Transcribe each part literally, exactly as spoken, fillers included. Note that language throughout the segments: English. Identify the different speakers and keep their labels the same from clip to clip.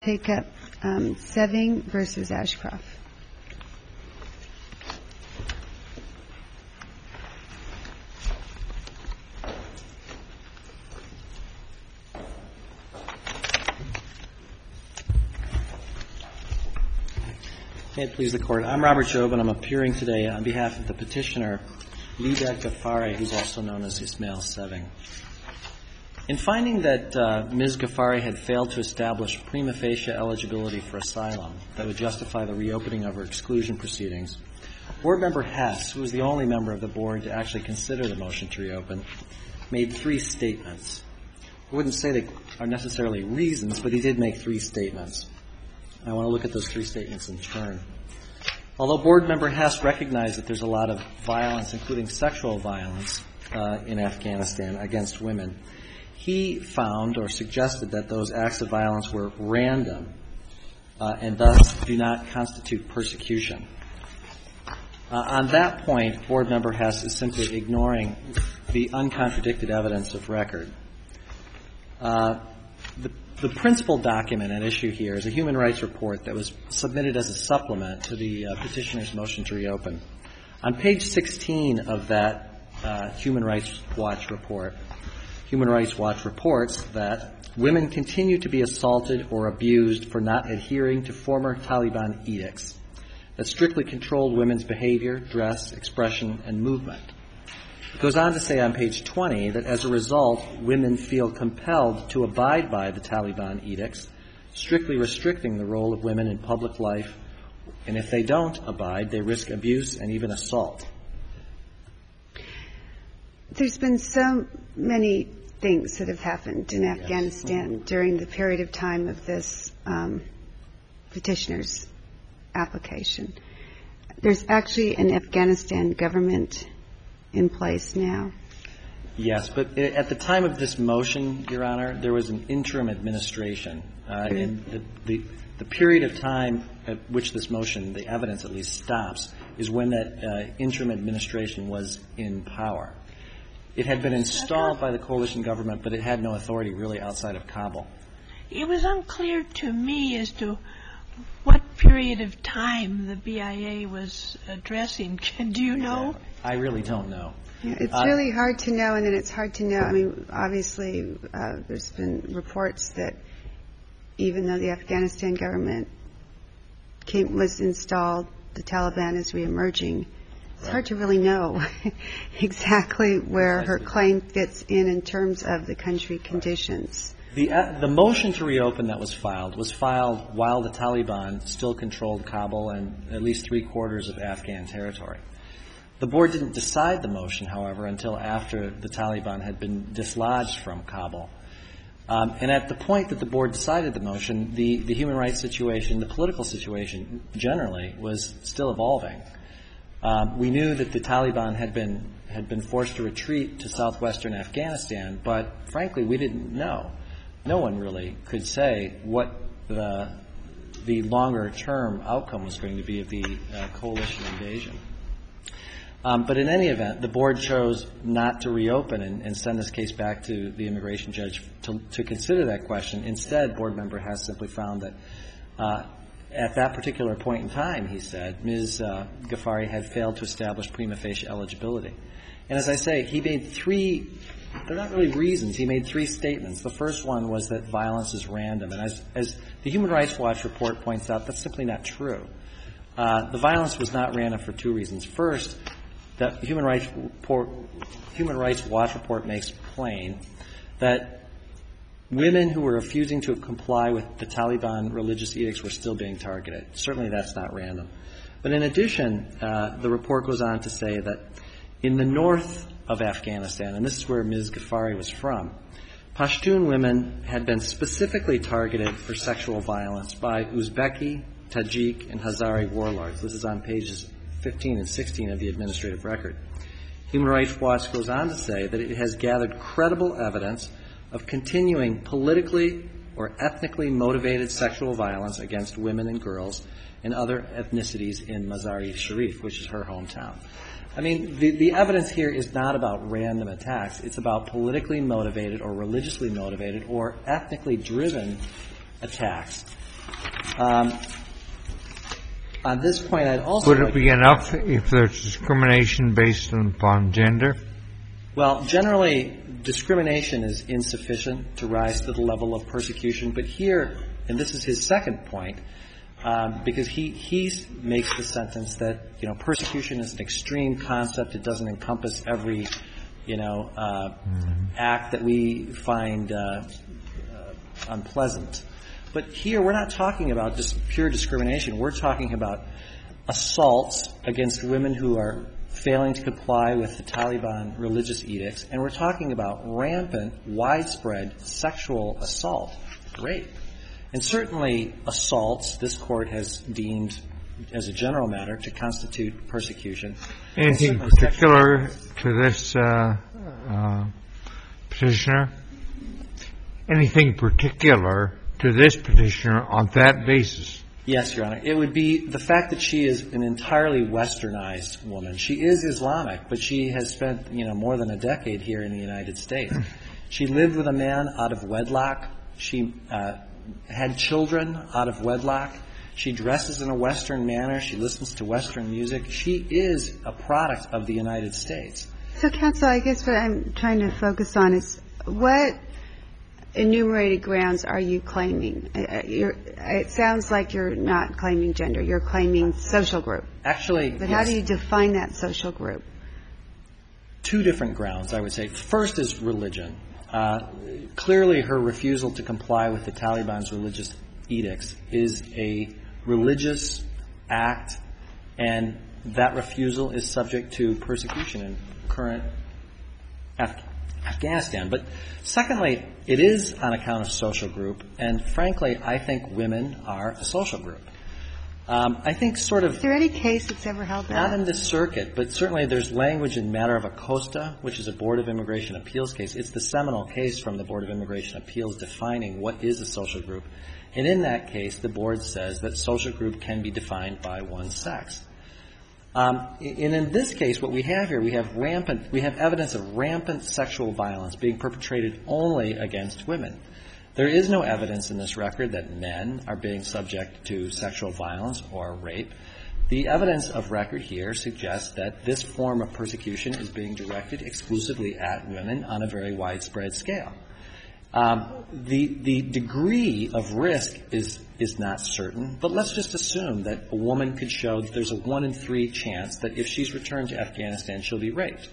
Speaker 1: Take up um, Seving versus Ashcroft.
Speaker 2: May it please the Court. I'm Robert Jobe, and I'm appearing today on behalf of the petitioner, Lida Ghaffari, who's also known as Ismail Seving. In finding that uh, Miz Ghaffari had failed to establish prima facie eligibility for asylum that would justify the reopening of her exclusion proceedings, Board Member Hess, who was the only member of the Board to actually consider the motion to reopen, made three statements. I wouldn't say they are necessarily reasons, but he did make three statements. I want to look at those three statements in turn. Although Board Member Hess recognized that there's a lot of violence, including sexual violence, uh, in Afghanistan against women, he found or suggested that those acts of violence were random uh, and thus do not constitute persecution. Uh, on that point, Board Member Hess is simply ignoring the uncontradicted evidence of record. Uh, the, the principal document at issue here is a human rights report that was submitted as a supplement to the uh, petitioner's motion to reopen. On page sixteen of that uh, Human Rights Watch report, Human Rights Watch reports that women continue to be assaulted or abused for not adhering to former Taliban edicts that strictly controlled women's behavior, dress, expression, and movement. It goes on to say on page twenty that as a result, women feel compelled to abide by the Taliban edicts, strictly restricting the role of women in public life, and if they don't abide, they risk abuse and even assault.
Speaker 1: There's been so many things that have happened in Afghanistan yes. during the period of time of this um, petitioner's application. There's actually an Afghanistan government in place now.
Speaker 2: Yes, but at the time of this motion, Your Honor, there was an interim administration. Uh, mm-hmm. And the, the, the period of time at which this motion, the evidence at least, stops is when that uh, interim administration was in power. It had been installed by the coalition government, but it had no authority really outside of Kabul.
Speaker 3: It was unclear to me as to what period of time the B I A was addressing. Do you know?
Speaker 2: I really don't know.
Speaker 1: Yeah, it's
Speaker 2: uh,
Speaker 1: really hard to know, and then it's hard to know. I mean, obviously, uh, there's been reports that even though the Afghanistan government came, was installed, the Taliban is reemerging. It's hard to really know exactly where her claim fits in in terms of the country conditions.
Speaker 2: The, uh, the motion to reopen that was filed was filed while the Taliban still controlled Kabul and at least three quarters of Afghan territory. The board didn't decide the motion, however, until after the Taliban had been dislodged from Kabul. Um, and at the point that the board decided the motion, the, the human rights situation, the political situation generally was still evolving. Um, we knew that the Taliban had been had been forced to retreat to southwestern Afghanistan, but frankly, we didn't know. No one really could say what the the longer-term outcome was going to be of the uh, coalition invasion. Um, but in any event, the board chose not to reopen and, and send this case back to the immigration judge to, to consider that question. Instead, board member Hess simply found that uh, at that particular point in time, he said, Miz Uh, Ghaffari had failed to establish prima facie eligibility. And as I say, he made three, they're not really reasons, he made three statements. The first one was that violence is random. And as, as the Human Rights Watch report points out, that's simply not true. Uh, the violence was not random for two reasons. First, the Human Rights, report, Human Rights Watch report makes plain that women who were refusing to comply with the Taliban religious edicts were still being targeted. Certainly that's not random. But in addition, uh, the report goes on to say that in the north of Afghanistan, and this is where Miz Ghaffari was from, Pashtun women had been specifically targeted for sexual violence by Uzbeki, Tajik, and Hazari warlords. This is on pages fifteen and sixteen of the administrative record. Human Rights Watch goes on to say that it has gathered credible evidence of continuing politically or ethnically motivated sexual violence against women and girls and other ethnicities in Mazar-i-Sharif, which is her hometown. I mean, the, the evidence here is not about random attacks. It's about politically motivated or religiously motivated or ethnically driven attacks Um, on this point, I'd also
Speaker 4: Would
Speaker 2: like
Speaker 4: it be enough if there's discrimination based upon gender?
Speaker 2: Well, generally, discrimination is insufficient to rise to the level of persecution. But here, and this is his second point, um, because he, he makes the sentence that, you know, persecution is an extreme concept. It doesn't encompass every, you know, uh, mm-hmm. act that we find uh, uh, unpleasant. But here, we're not talking about just pure discrimination. We're talking about assaults against women who are failing to comply with the Taliban religious edicts. And we're talking about rampant, widespread sexual assault, rape. And certainly assaults, this Court has deemed, as a general matter, to constitute persecution.
Speaker 4: Anything particular to this uh, uh, petitioner? Anything particular to this petitioner on that basis?
Speaker 2: Yes, Your Honor. It would be the fact that she is an entirely westernized woman. She is Islamic, but she has spent, you know, more than a decade here in the United States. She lived with a man out of wedlock. She uh, had children out of wedlock. She dresses in a Western manner. She listens to Western music. She is a product of the United States.
Speaker 1: So, counsel, I guess what I'm trying to focus on is what enumerated grounds are you claiming? You're, it sounds like you're not claiming gender. You're claiming social group.
Speaker 2: Actually,
Speaker 1: But
Speaker 2: yes.
Speaker 1: How do you define that social group?
Speaker 2: Two different grounds, I would say. First is religion. Uh, clearly, her refusal to comply with the Taliban's religious edicts is a religious act, and that refusal is subject to persecution in current Af- Afghanistan. But secondly, it is on account of social group, and frankly, I think women are a social group. Um, I think sort of...
Speaker 1: Is there any case that's ever held that?
Speaker 2: Not in this circuit, but certainly there's language in matter of Acosta, which is a Board of Immigration Appeals case. It's the seminal case from the Board of Immigration Appeals defining what is a social group. And in that case, the Board says that social group can be defined by one's sex. Um, and in this case, what we have here, we have rampant, we have evidence of rampant sexual violence being perpetrated only against women. There is no evidence in this record that men are being subject to sexual violence or rape. The evidence of record here suggests that this form of persecution is being directed exclusively at women on a very widespread scale. Um, the the degree of risk is is not certain, but let's just assume that a woman could show that there's a one in three chance that if she's returned to Afghanistan, she'll be raped.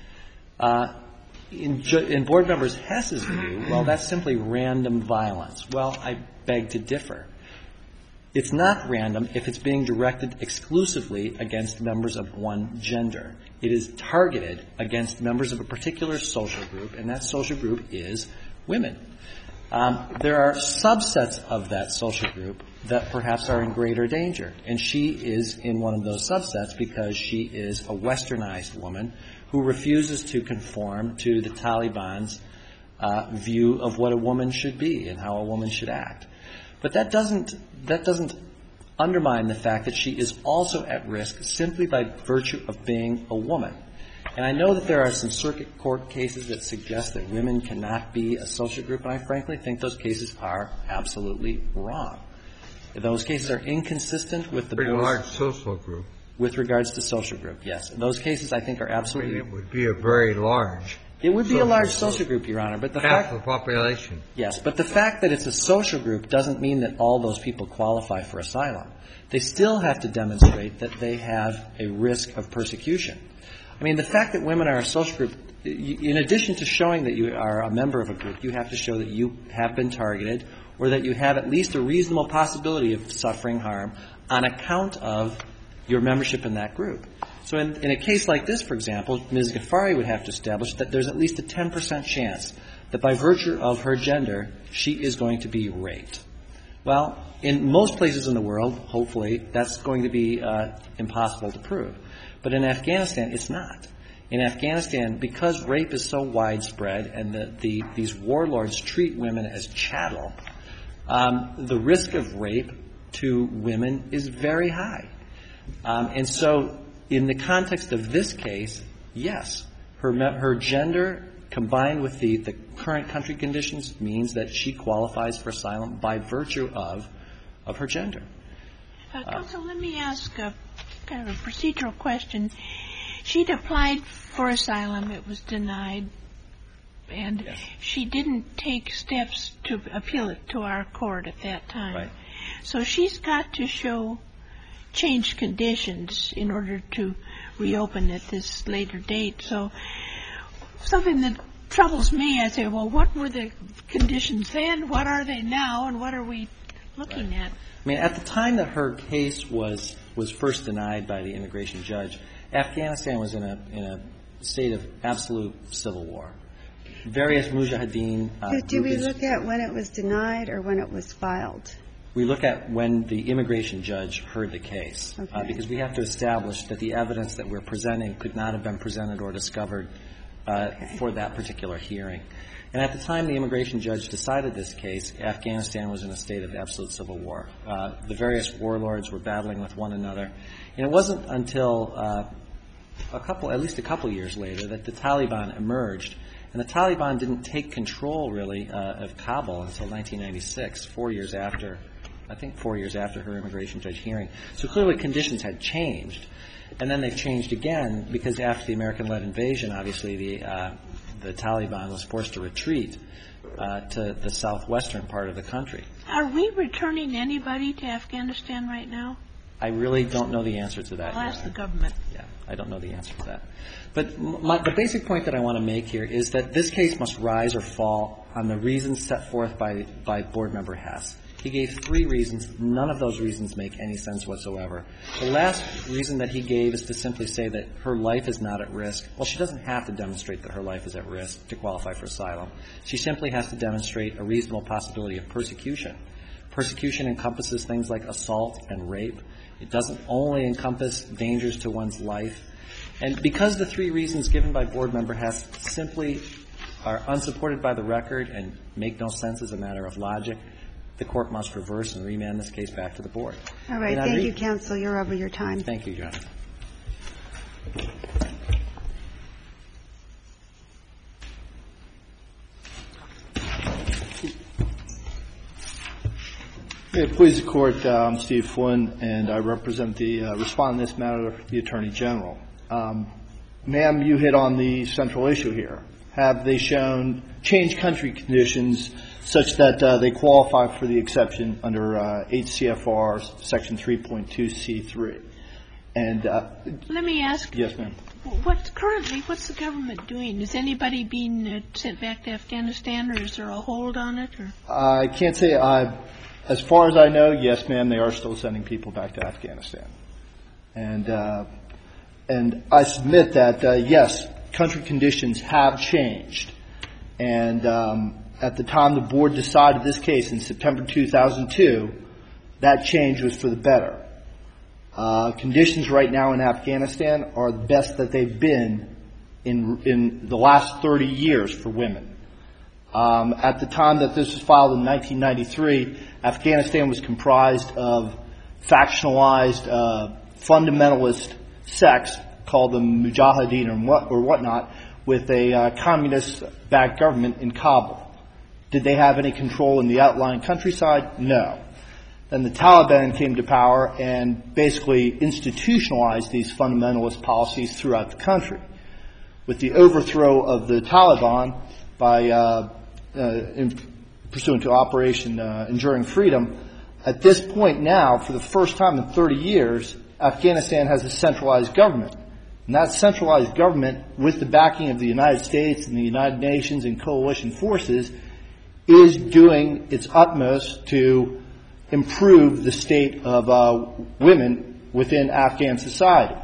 Speaker 2: Uh, in, in Board Member Hess's view, well, that's simply random violence. Well, I beg to differ. It's not random if it's being directed exclusively against members of one gender. It is targeted against members of a particular social group, and that social group is women. Um, there are subsets of that social group that perhaps are in greater danger, and she is in one of those subsets because she is a westernized woman who refuses to conform to the Taliban's uh, view of what a woman should be and how a woman should act. But that doesn't that doesn't undermine the fact that she is also at risk simply by virtue of being a woman. And I know that there are some circuit court cases that suggest that women cannot be a social group, and I frankly think those cases are absolutely wrong. Those cases are inconsistent with the
Speaker 4: Pretty
Speaker 2: board's
Speaker 4: large social group.
Speaker 2: With regards to social group, yes. Those cases I think are absolutely...
Speaker 4: I mean, it would be a very large...
Speaker 2: It would be a large social group, Your Honor, but the
Speaker 4: half
Speaker 2: fact...
Speaker 4: the population.
Speaker 2: Yes, but the fact that it's a social group doesn't mean that all those people qualify for asylum. They still have to demonstrate that they have a risk of persecution. I mean, the fact that women are a social group, in addition to showing that you are a member of a group, you have to show that you have been targeted or that you have at least a reasonable possibility of suffering harm on account of your membership in that group. So in, in a case like this, for example, Miz Ghaffari would have to establish that there's at least a ten percent chance that by virtue of her gender, she is going to be raped. Well, in most places in the world, hopefully, that's going to be uh, impossible to prove. But in Afghanistan, it's not. In Afghanistan, because rape is so widespread and the, the, these warlords treat women as chattel, um, the risk of rape to women is very high. Um, and so in the context of this case, yes, her, her gender combined with the, the current country conditions means that she qualifies for asylum by virtue of of her gender.
Speaker 3: Uh, counsel, let me ask a kind of a procedural question. She'd applied for asylum. It was denied. And
Speaker 2: yes.
Speaker 3: she didn't take steps to appeal it to our court at that time.
Speaker 2: Right.
Speaker 3: So she's got to show changed conditions in order to reopen at this later date. So something that troubles me, I say, well, what were the conditions then? What are they now? And what are we looking
Speaker 2: right.
Speaker 3: at?
Speaker 2: I mean, at the time that her case was was first denied by the immigration judge, Afghanistan was in a in a state of absolute civil war. Various mujahideen. Uh,
Speaker 1: do, do we
Speaker 2: groupings,
Speaker 1: look at when it was denied or when it was filed?
Speaker 2: We look at when the immigration judge heard the case,
Speaker 1: okay.
Speaker 2: uh, because we have to establish that the evidence that we're presenting could not have been presented or discovered uh, okay. for that particular hearing. And at the time the immigration judge decided this case, Afghanistan was in a state of absolute civil war. Uh, the various warlords were battling with one another. And it wasn't until uh, a couple, at least a couple years later, that the Taliban emerged. And the Taliban didn't take control, really, uh, of Kabul until nineteen ninety-six, four years after, I think four years after her immigration judge hearing. So clearly conditions had changed. And then they've changed again because after the American-led invasion, obviously the uh, the Taliban was forced to retreat uh, to the southwestern part of the country.
Speaker 3: Are we returning anybody to Afghanistan right now?
Speaker 2: I really don't know the answer to that.
Speaker 3: I'll ask the government.
Speaker 2: Yeah, I don't know the answer to that. But my, the basic point that I want to make here is that this case must rise or fall on the reasons set forth by, by Board Member Hess. He gave three reasons. None of those reasons make any sense whatsoever. The last reason that he gave is to simply say that her life is not at risk. Well, she doesn't have to demonstrate that her life is at risk to qualify for asylum. She simply has to demonstrate a reasonable possibility of persecution. Persecution encompasses things like assault and rape. It doesn't only encompass dangers to one's life. And because the three reasons given by Board Member Hess simply are unsupported by the record and make no sense as a matter of logic, the Court must reverse and remand this case back to the Board.
Speaker 1: All right. Thank you, counsel. You're over your time.
Speaker 2: Thank you, Your Honor.
Speaker 5: May it please the Court, uh, I'm Steve Flynn, and I represent the uh, respondent in this matter, the Attorney General. Um, ma'am, you hit on the central issue here. Have they shown changed country conditions such that uh, they qualify for the exception under uh, eight C F R Section three point two C three? And uh,
Speaker 3: let me ask.
Speaker 5: Yes, ma'am.
Speaker 3: What's currently, what's the government doing? Is anybody being uh, sent back to Afghanistan, or is there a hold on it? Or?
Speaker 5: I can't say. Uh, as far as I know, yes, ma'am, they are still sending people back to Afghanistan. And uh, and I submit that, uh, yes, country conditions have changed. And um, at the time the Board decided this case in September two thousand two, that change was for the better. Uh, conditions right now in Afghanistan are the best that they've been in in the last thirty years for women. Um, at the time that this was filed in nineteen ninety-three, Afghanistan was comprised of factionalized uh, fundamentalist sects called the Mujahideen or, what, or whatnot, with a uh, communist-backed government in Kabul. Did they have any control in the outlying countryside? No. Then the Taliban came to power and basically institutionalized these fundamentalist policies throughout the country. With the overthrow of the Taliban by uh, uh, in, pursuant to Operation uh, Enduring Freedom, at this point now, for the first time in thirty years, Afghanistan has a centralized government. And that centralized government, with the backing of the United States and the United Nations and coalition forces, is doing its utmost to improve the state of uh, women within Afghan society.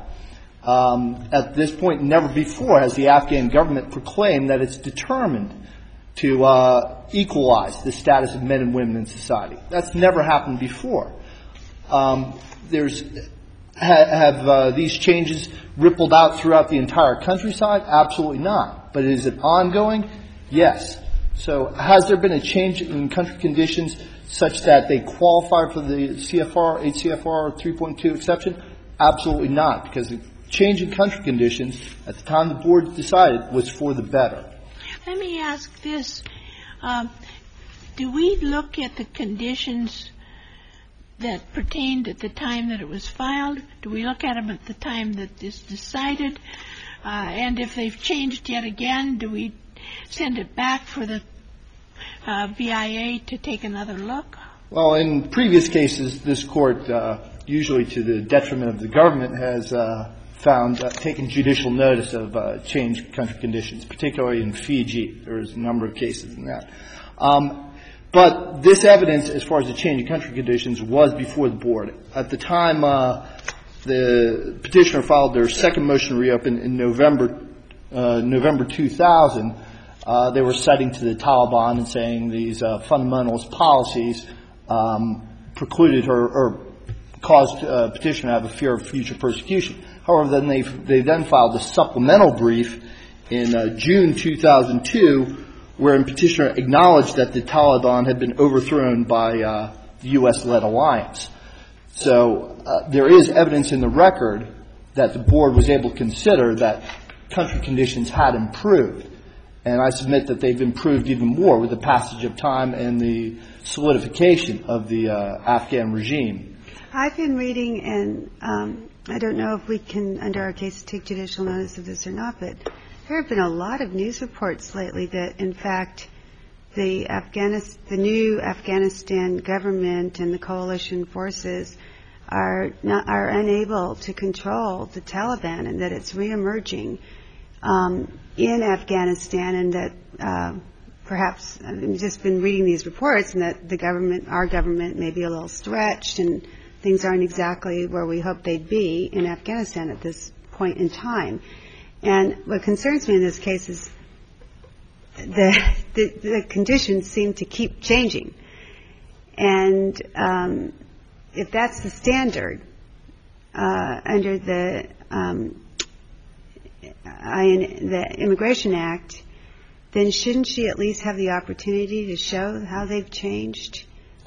Speaker 5: Um, at this point, never before has the Afghan government proclaimed that it's determined to uh, equalize the status of men and women in society. That's never happened before. Um, there's ha- have uh, these changes rippled out throughout the entire countryside? Absolutely not. But is it ongoing? Yes. So has there been a change in country conditions such that they qualify for the C F R, eight C F R three point two exception? Absolutely not, because the change in country conditions at the time the Board decided was for the better.
Speaker 3: Let me ask this. Um, do we look at the conditions that pertained at the time that it was filed? Do we look at them at the time that it's decided? Uh, and if they've changed yet again, do we send it back for the uh, B I A to take another look?
Speaker 5: Well, in previous cases, this court, uh, usually to the detriment of the government, has uh, found, uh, taken judicial notice of uh, changed country conditions, particularly in Fiji. There's a number of cases in that. Um, but this evidence, as far as the change in country conditions, was before the board. At the time, uh, the petitioner filed their second motion to reopen in November, uh, November two thousand. Uh, they were citing to the Taliban and saying these uh, fundamentalist policies um, precluded her or caused uh, petitioner to have a fear of future persecution. However, then they they then filed a supplemental brief in uh, June two thousand two, wherein petitioner acknowledged that the Taliban had been overthrown by uh, the U S-led alliance. So uh, there is evidence in the record that the board was able to consider that country conditions had improved. And I submit that they've improved even more with the passage of time and the solidification of the uh, Afghan regime.
Speaker 1: I've been reading, and um, I don't know if we can, under our case, take judicial notice of this or not, but there have been a lot of news reports lately that, in fact, the Afghanis- the new Afghanistan government and the coalition forces are not, are unable to control the Taliban, and that it's reemerging um, in Afghanistan, and that uh, perhaps I've just been reading these reports, and that the government, our government, may be a little stretched, and things aren't exactly where we hoped they'd be in Afghanistan at this point in time. And what concerns me in this case is the the, the conditions seem to keep changing, and um, if that's the standard uh, under the um, I, the Immigration Act, then shouldn't she at least have the opportunity to show how they've changed?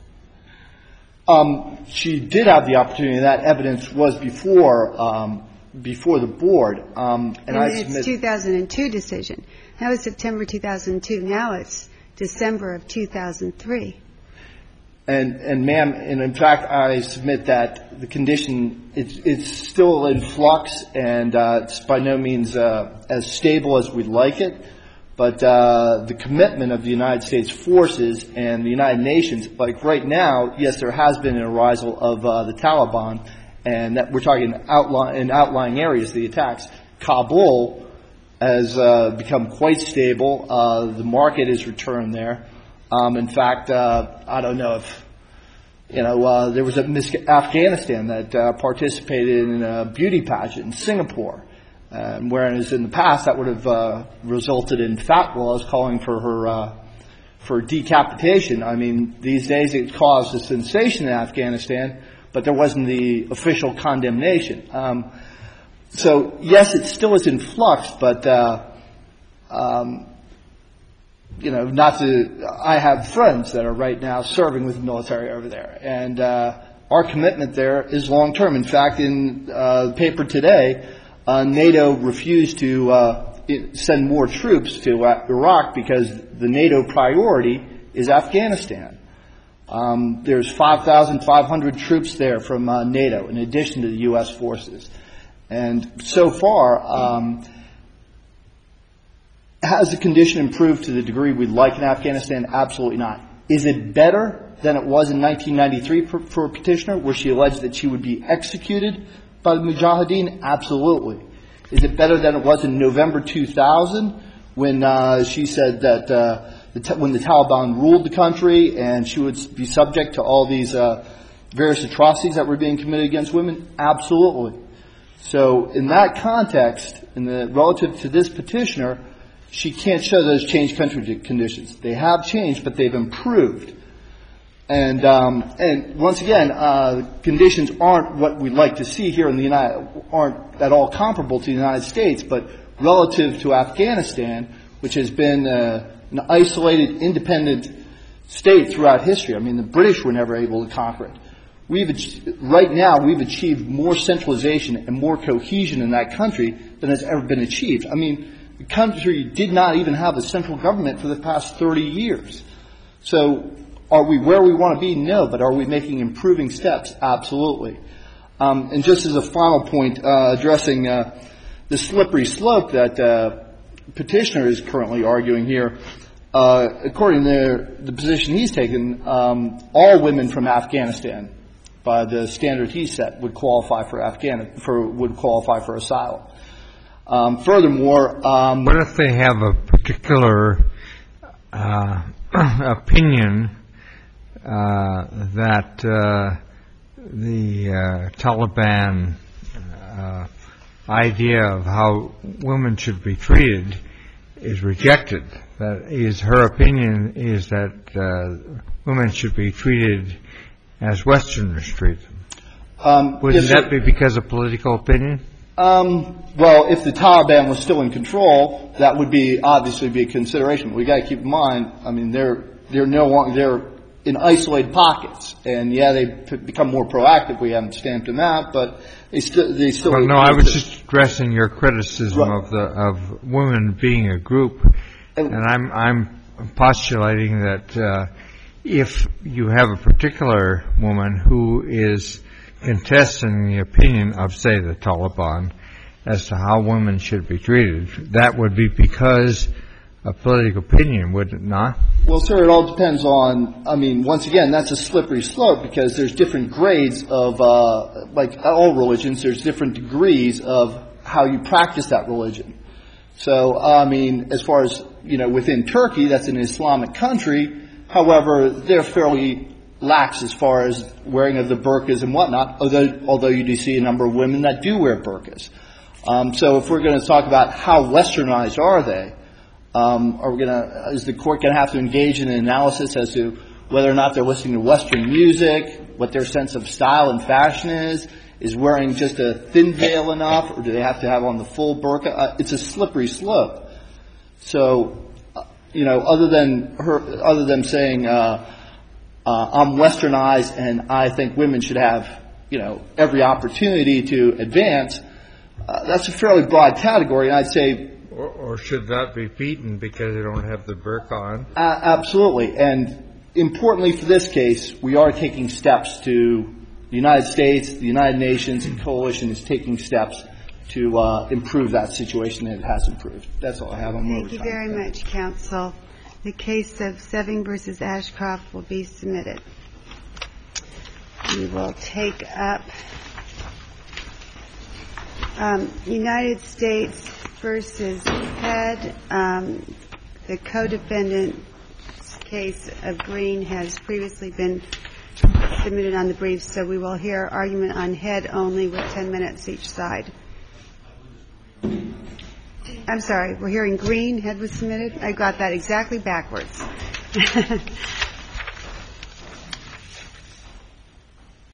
Speaker 5: Um, she did have the opportunity. That evidence was before um, before the board. Um, and,
Speaker 1: and
Speaker 5: I
Speaker 1: it's
Speaker 5: submit
Speaker 1: two thousand two decision. That was September two thousand two. Now it's December of two thousand three.
Speaker 5: And, and ma'am, and in fact, I submit that the condition, it's, it's still in flux, and uh, it's by no means uh, as stable as we'd like it. But uh, the commitment of the United States forces and the United Nations, like right now, yes, there has been an arisal of uh, the Taliban, and that we're talking outline, in outlying areas, the attacks. Kabul has uh, become quite stable. Uh, the market is returned there. Um, in fact, uh, I don't know if, you know, uh, there was a Miss Afghanistan that uh, participated in a beauty pageant in Singapore. Um, whereas in the past that would have uh, resulted in fatwas calling for her uh, for decapitation. I mean, these days it caused a sensation in Afghanistan, but there wasn't the official condemnation. Um, so yes, it still is in flux, but uh, um, you know, not to. I have friends that are right now serving with the military over there, and uh, our commitment there is long term. In fact, in uh, the paper today. Uh, NATO refused to uh, send more troops to uh, Iraq because the NATO priority is Afghanistan. Um, there's five thousand five hundred troops there from uh, NATO in addition to the U S forces. And so far, um, has the condition improved to the degree we'd like in Afghanistan? Absolutely not. Is it better than it was in nineteen ninety-three for, for a petitioner, where she alleged that she would be executed by the Mujahideen? Absolutely. Is it better than it was in November two thousand when uh, she said that uh, the t- when the Taliban ruled the country and she would be subject to all these uh, various atrocities that were being committed against women? Absolutely. So in that context, in the relative to this petitioner, she can't show those changed country conditions. They have changed, but they've improved. And um, and once again, uh, conditions aren't what we'd like to see here in the United, aren't at all comparable to the United States, but relative to Afghanistan, which has been uh, an isolated, independent state throughout history. I mean, the British were never able to conquer it. We've right now we've achieved more centralization and more cohesion in that country than has ever been achieved. I mean, the country did not even have a central government for the past thirty years. So Are we where we want to be? No. But are we making improving steps? Absolutely. Um, and just as a final point, uh, addressing uh, the slippery slope that uh, petitioner is currently arguing here, uh, according to the position he's taken, um, all women from Afghanistan, by the standard he set, would qualify for Afghan for would qualify for asylum. Um, furthermore, um,
Speaker 4: what if they have a particular uh, opinion uh, that uh, the uh, Taliban uh, idea of how women should be treated is rejected? That is, her opinion is that uh, women should be treated as Westerners treat them.
Speaker 5: Um,
Speaker 4: Wouldn't that be because of political opinion?
Speaker 5: Um, well, if the Taliban was still in control, that would be obviously be a consideration. We got to keep in mind. I mean, they're they're no longer they're in isolated pockets, and yeah, they've become more proactive. We haven't stamped them out, but they still they still.
Speaker 4: Well, no, I was just addressing your criticism
Speaker 5: right.
Speaker 4: of the of women being a group, and, and I'm I'm postulating that uh, if you have a particular woman who is contesting the opinion of, say, the Taliban as to how women should be treated, that would be because of political opinion, would it not?
Speaker 5: Well, sir, it all depends on, I mean, once again, that's a slippery slope because there's different grades of, uh, like all religions, there's different degrees of how you practice that religion. So, I mean, as far as, you know, within Turkey, that's an Islamic country. However, they're fairly lax as far as wearing of the burqas and whatnot, although, although you do see a number of women that do wear burqas. Um, so if we're going to talk about how westernized are they, um, are we going to, is the court going to have to engage in an analysis as to whether or not they're listening to Western music, what their sense of style and fashion is, is wearing just a thin veil enough, or do they have to have on the full burqa? Uh, it's a slippery slope. So, uh, you know, other than her, other than saying, uh, Uh, I'm westernized and I think women should have, you know, every opportunity to advance, uh, that's a fairly broad category, and I'd say...
Speaker 4: Or, or should that be beaten because they don't have the burqa on?
Speaker 5: Uh, absolutely. And importantly for this case, we are taking steps to... The United States, the United Nations, and coalition is taking steps to uh, improve that situation, and it has improved. That's all I have on
Speaker 1: Thank you very much, counsel. The case of Seving versus Ashcroft will be submitted. We will take up um, United States versus Head. Um, the co-defendant's case of Green has previously been submitted on the briefs, so we will hear argument on Head only with ten minutes each side. I'm sorry, we're hearing Green. Head was submitted. I got that exactly backwards.